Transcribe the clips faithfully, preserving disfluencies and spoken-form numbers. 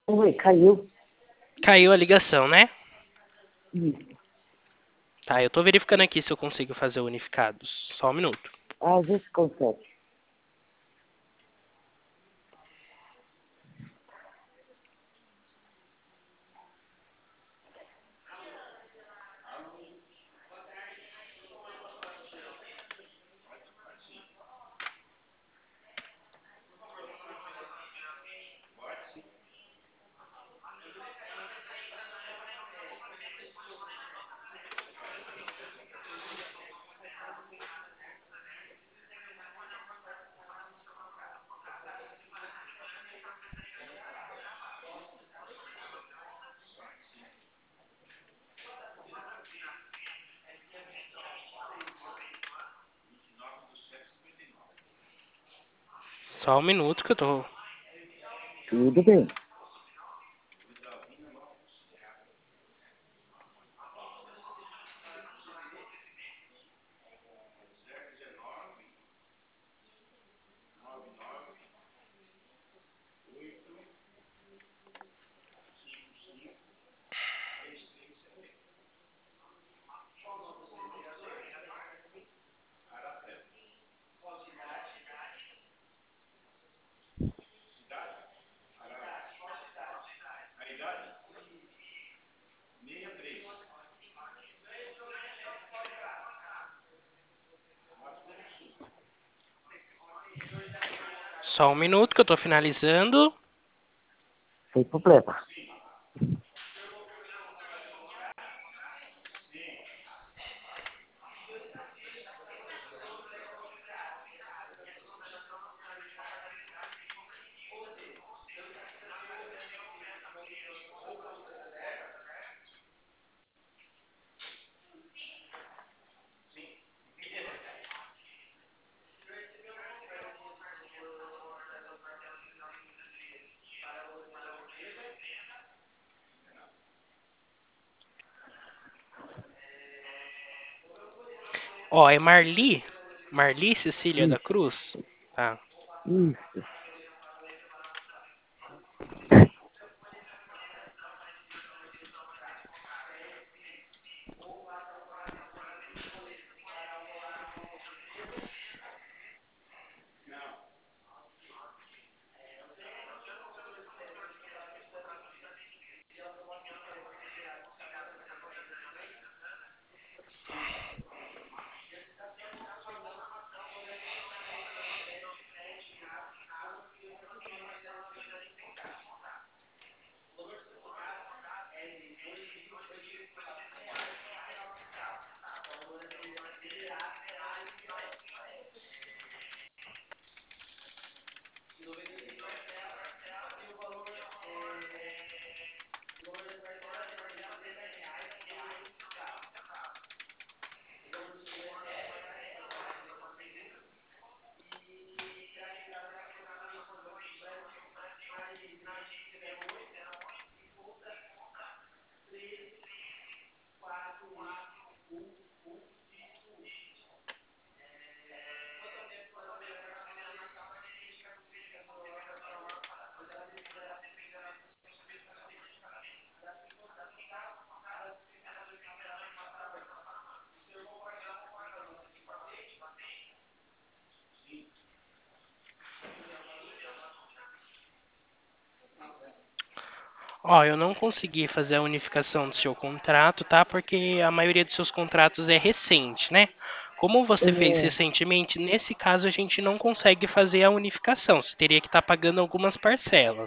Oi, caiu. Caiu a ligação, né? Isso. Tá, eu tô verificando aqui se eu consigo fazer unificados. Só um minuto. Às vezes consegue. Só um minuto que eu tô. Tudo bem. Só um minuto que eu tô finalizando. Sem problema. Ó, é Marli. Marli Cecília da Isso, Cruz. Tá. isso. Ó, eu não consegui fazer a unificação do seu contrato, tá? Porque a maioria dos seus contratos é recente, né? Como você fez É, recentemente, nesse caso a gente não consegue fazer a unificação. Você teria que estar pagando algumas parcelas.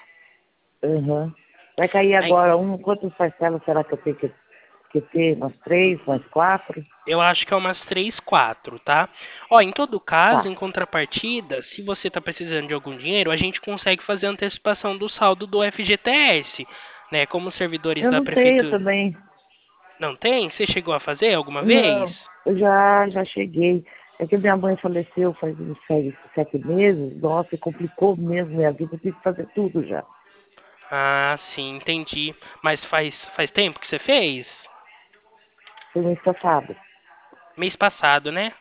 uhum. Vai cair Aí, agora um. Quantas parcelas será que eu tenho que, que ter? Umas três, umas quatro? eu acho que é umas três, quatro, tá? Ó, em todo caso, Tá. em contrapartida, se você está precisando de algum dinheiro, a gente consegue fazer antecipação do saldo do F G T S, né? Como os servidores Eu da não tenho prefeitura. também. Não tem? Você chegou a fazer alguma vez? Não, eu já, já cheguei. É que minha mãe faleceu faz uns sete, sete meses. Nossa, complicou mesmo minha vida. Eu tive que fazer tudo já. Ah, sim, entendi. Mas faz, faz tempo que você fez? Foi mês passado. Mês passado, né?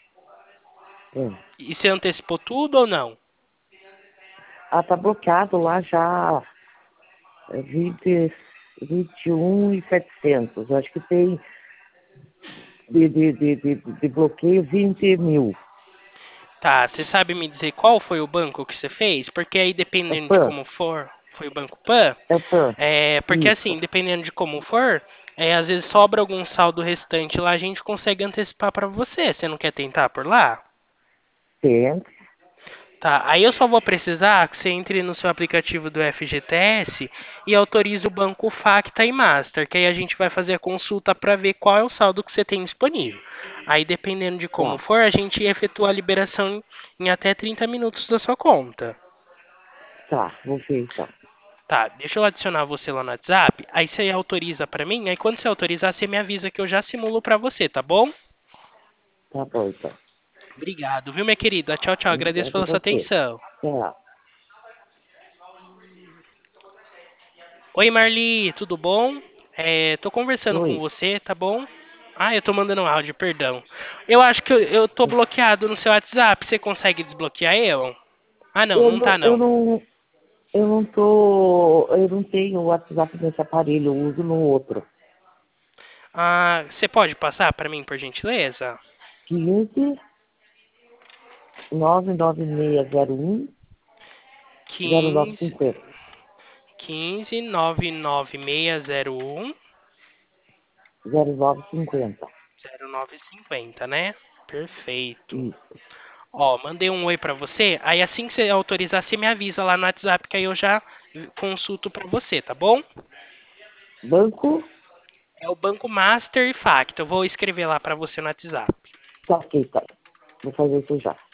É. E você antecipou tudo ou não? Ah, tá bloqueado lá já. vinte, vinte e um e setecentos. Eu acho que tem de, de, de, de, de bloqueio vinte mil. Tá, você sabe me dizer qual foi o banco que você fez? Porque aí, É dependendo de PAN, como for, foi o Banco Pan? é PAN. É, porque Isso. assim, dependendo de como for, é, às vezes sobra algum saldo restante lá, a gente consegue antecipar para você. Você não quer tentar por lá? Tem. Tá, aí eu só vou precisar que você entre no seu aplicativo do F G T S e autorize o banco Facta e Master, que aí a gente vai fazer a consulta para ver qual é o saldo que você tem disponível. Aí, dependendo de como Tá, for, a gente efetua a liberação em até trinta minutos da sua conta. tá. Vou ver então. Tá, deixa eu adicionar você lá no WhatsApp, aí você autoriza para mim, aí quando você autorizar, você me avisa que eu já simulo para você, tá bom? Tá bom então. Obrigado, viu, minha querida? Tchau, tchau. Agradeço Obrigada a pela sua você. atenção. Tchau. Oi, Marli, tudo bom? É, tô conversando com Oi. você, tá bom? Ah, eu tô mandando um áudio, perdão. Eu acho que eu, eu tô bloqueado no seu WhatsApp. Você consegue desbloquear eu? Ah, não, Eu não não, tá eu não. não, eu não tô, eu não tenho o WhatsApp nesse aparelho, eu uso no outro. Ah, você pode passar pra mim, por gentileza? quinze, nove nove seis zero um, zero nove quinze, cinquenta. quinze, nove nove seis zero um, zero nove cinquenta. zero nove cinquenta, né? Perfeito. Isso. Ó, mandei um oi pra você. Aí assim que você autorizar, você me avisa lá no WhatsApp que aí eu já consulto pra você, tá bom? Banco, É o Banco Master e Facto. Eu vou escrever lá pra você no WhatsApp. tá ok, tá. Vou fazer isso já.